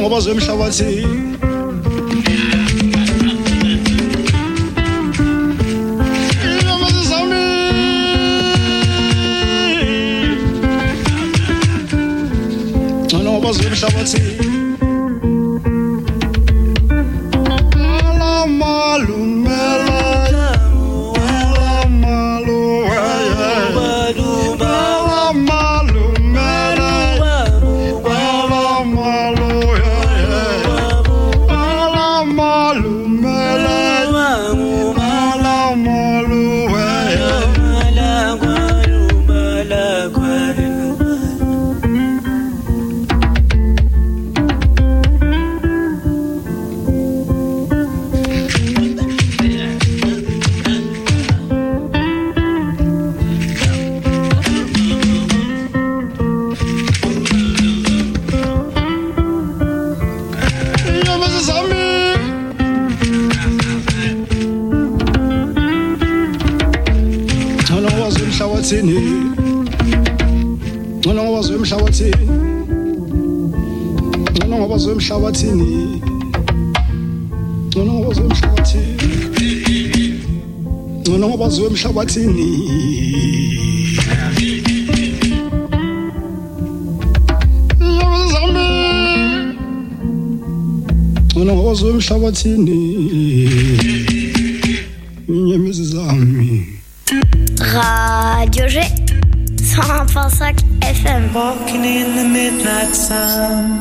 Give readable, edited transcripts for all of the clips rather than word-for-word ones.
ngoba zemhlabathi ngoba zemhlabathi emhlabathini ngcono ngoba zemhlabathini ngcono ngoba zemhlabathini yazami ngcono ngoba zemhlabathini inyembezi zami Radio G 100.5 FM. Walking in the midnight sun.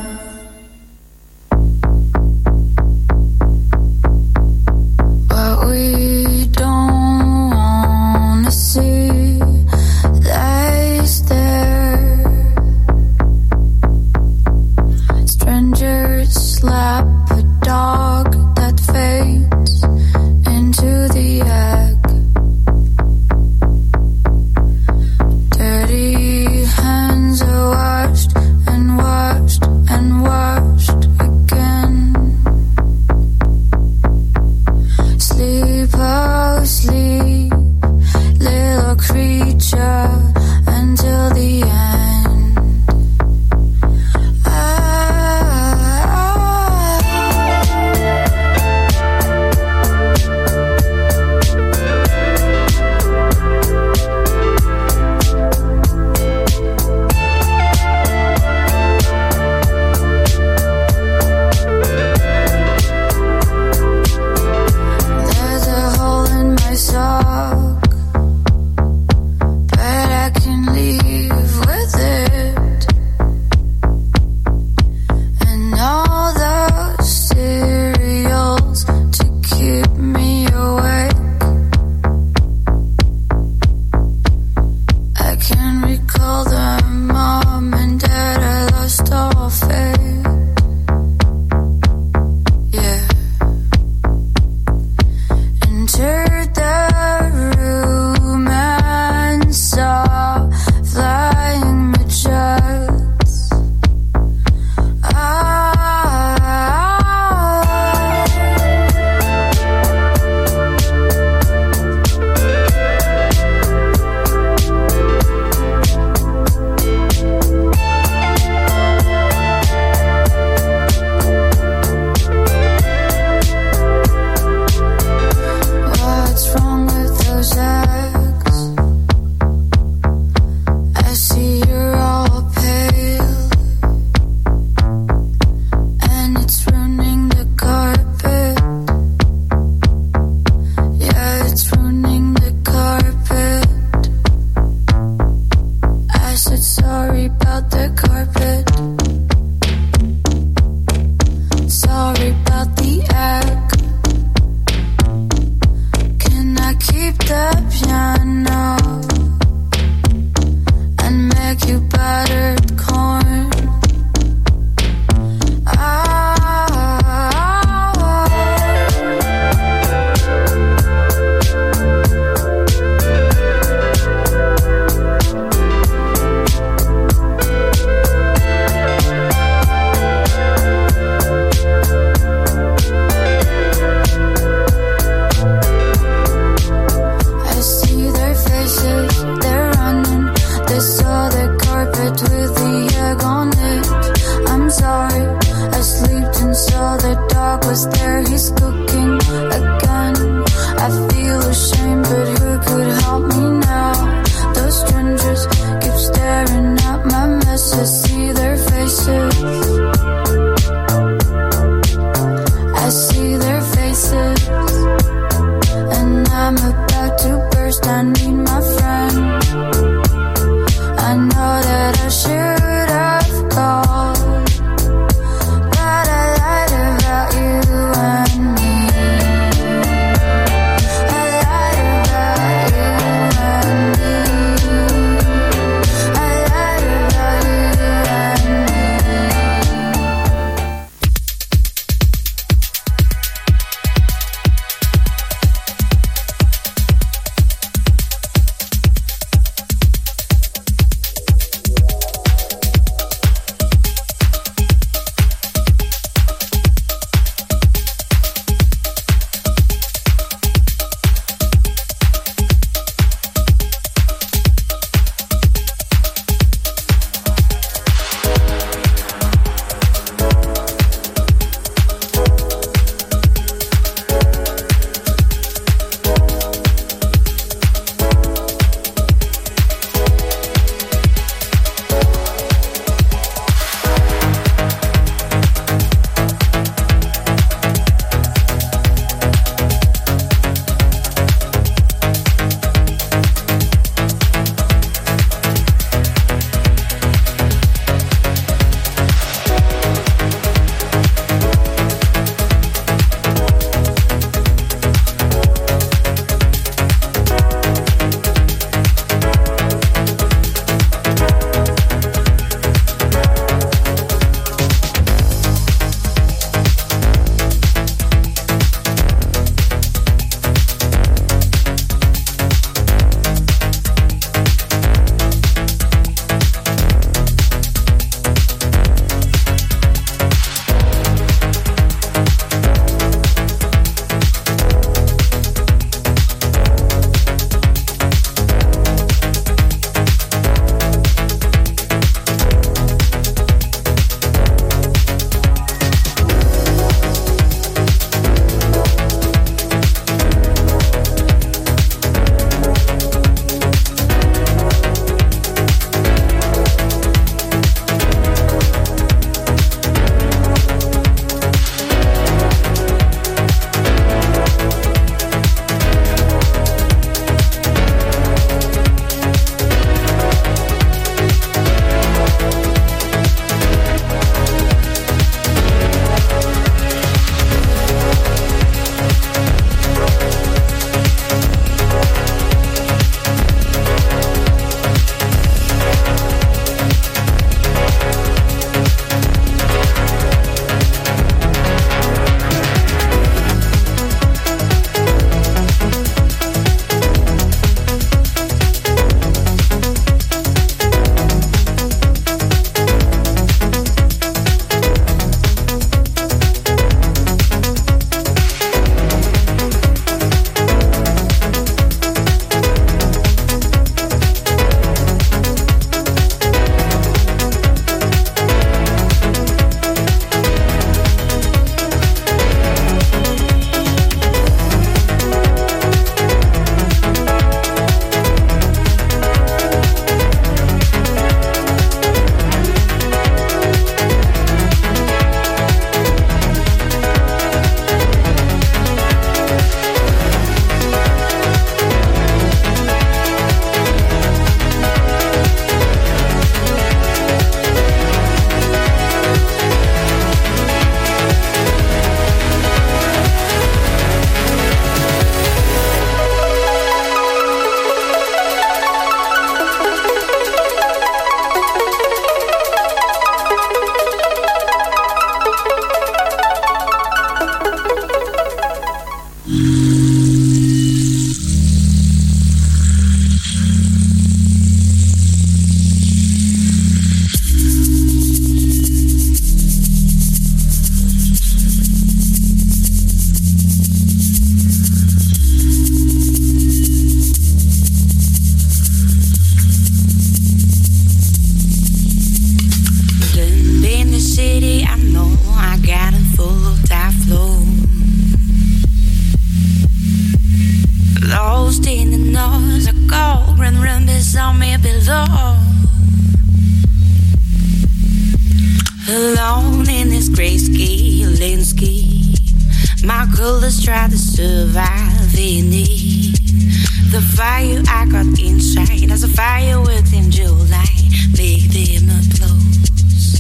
grayscale landscape. My colors try to survive in it. The fire I got inside as a fireworks in July. Make them applause.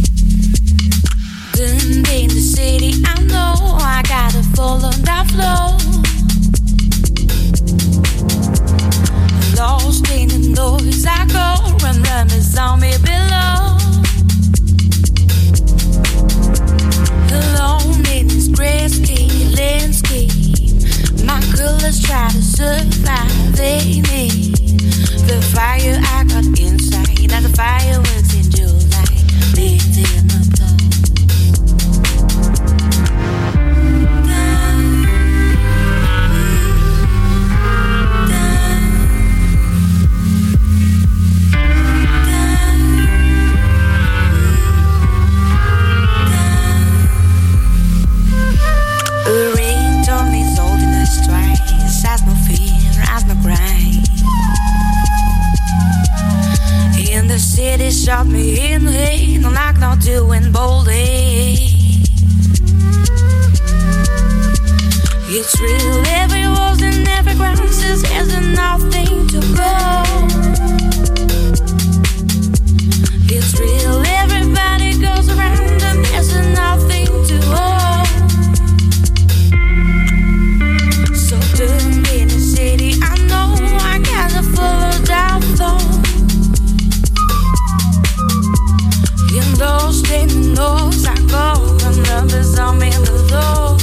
Burned in the city, I know I gotta follow that flow. Lost in the noise, I go run, it's on me below. Alone in this grayscale landscape, my colors try to survive in it. The fire I got inside, as the fireworks in July, lit in the blow. The ringtone is holding us twice, has no fear, has no grind. In the city, shot me in the head, no like not doing boldly. It's real, every walls and every ground says there's nothing to go. It's real, everybody goes around and there's nothing to hold. So doomed in the city, I know I gotta follow that thought. In those things, those I go, and numbers on me in the door.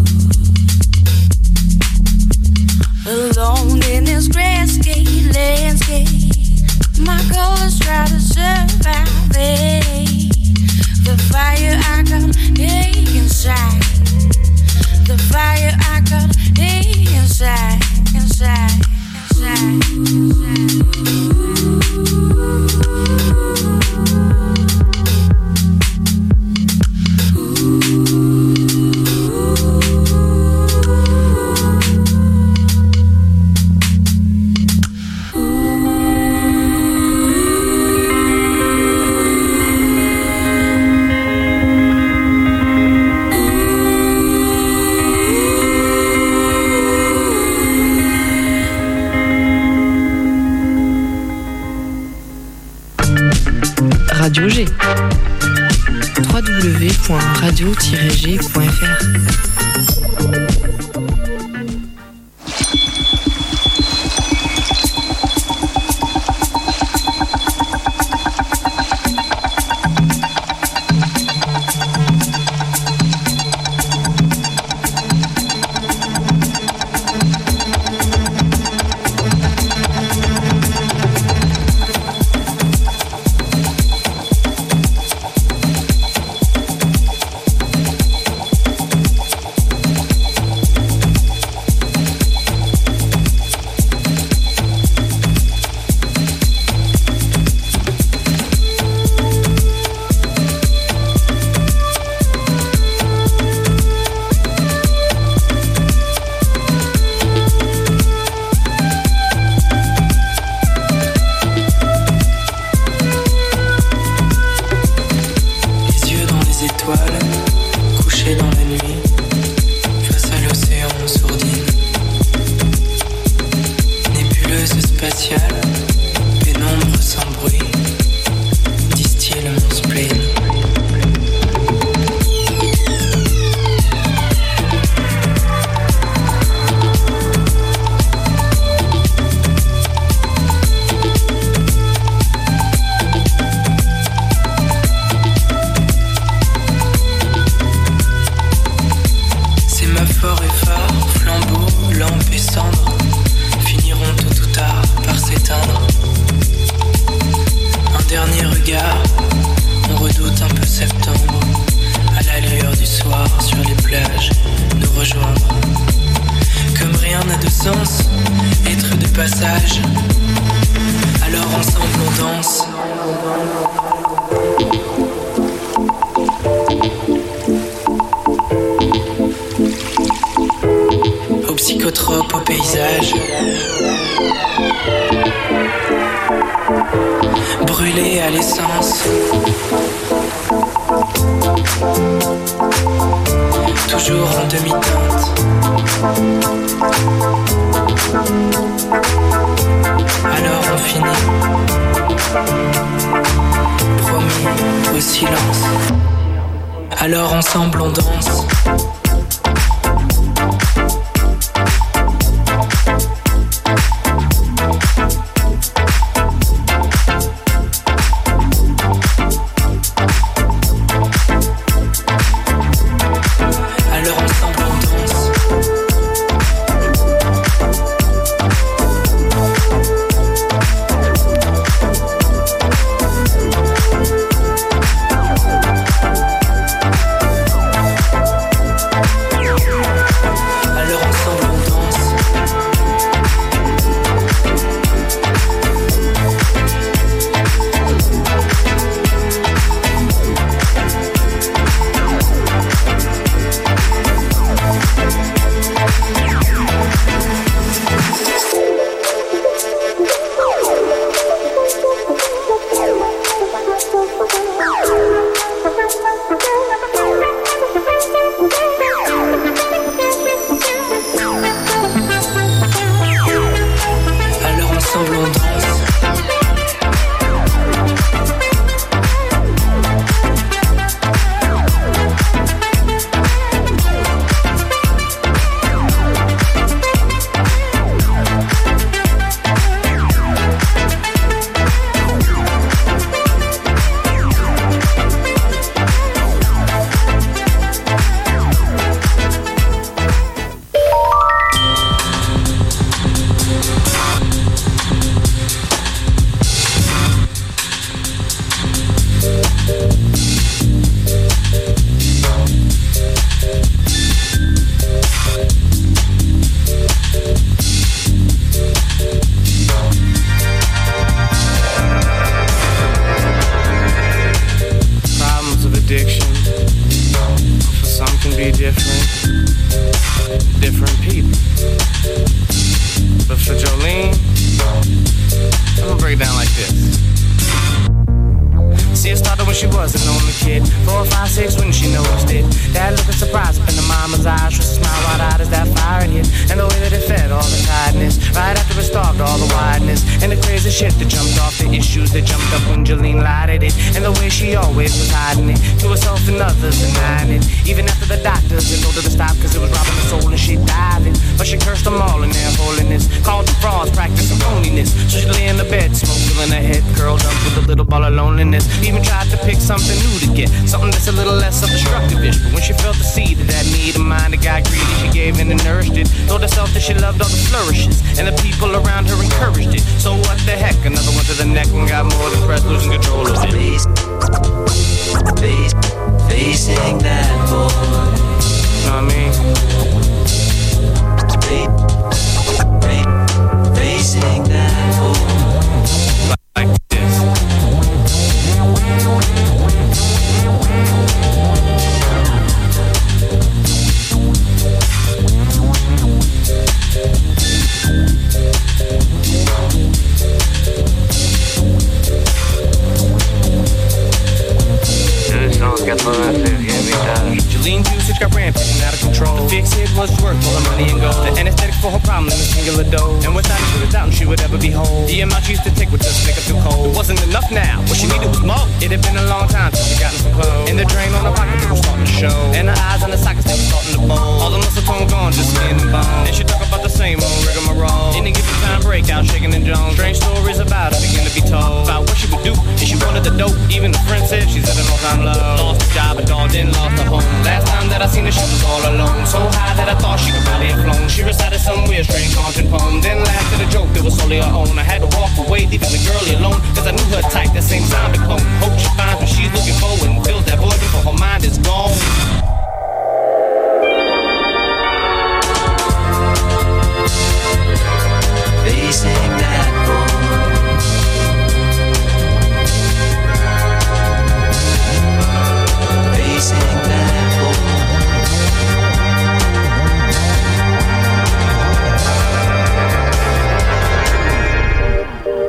Alone in this grayscale landscape, my colors try to survive it. The fire I got inside, the fire I got inside, inside, Radio G. www.radio-g.fr. Psychotrope au paysage, brûlé à l'essence. toujours en demi-teinte. Alors on finit, promis au silence. Alors ensemble on danse. Somewhere strange haunting poem. Then laughed at a joke that was solely her own. I had to walk away, leaving the girl